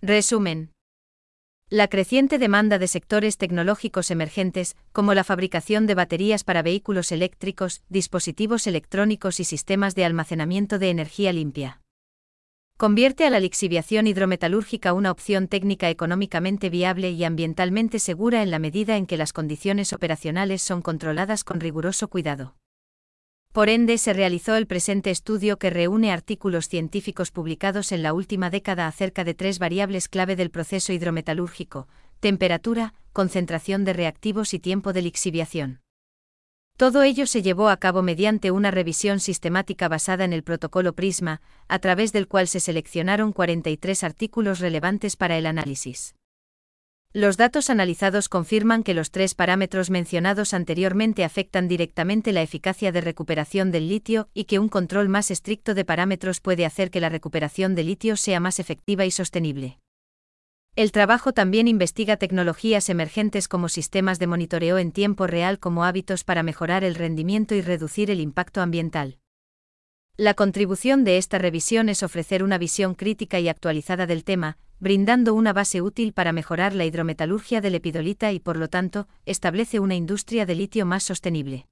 Resumen. La creciente demanda de sectores tecnológicos emergentes, como la fabricación de baterías para vehículos eléctricos, dispositivos electrónicos y sistemas de almacenamiento de energía limpia, convierte a la lixiviación hidrometalúrgica una opción técnica económicamente viable y ambientalmente segura en la medida en que las condiciones operacionales son controladas con riguroso cuidado. Por ende, se realizó el presente estudio que reúne artículos científicos publicados en la última década acerca de 3 variables clave del proceso hidrometalúrgico: temperatura, concentración de reactivos y tiempo de lixiviación. Todo ello se llevó a cabo mediante una revisión sistemática basada en el protocolo PRISMA, a través del cual se seleccionaron 43 artículos relevantes para el análisis. Los datos analizados confirman que los 3 parámetros mencionados anteriormente afectan directamente la eficacia de recuperación del litio y que un control más estricto de parámetros puede hacer que la recuperación de litio sea más efectiva y sostenible. El trabajo también investiga tecnologías emergentes como sistemas de monitoreo en tiempo real como hábitos para mejorar el rendimiento y reducir el impacto ambiental. La contribución de esta revisión es ofrecer una visión crítica y actualizada del tema, brindando una base útil para mejorar la hidrometalurgia del lepidolita y, por lo tanto, establece una industria de litio más sostenible.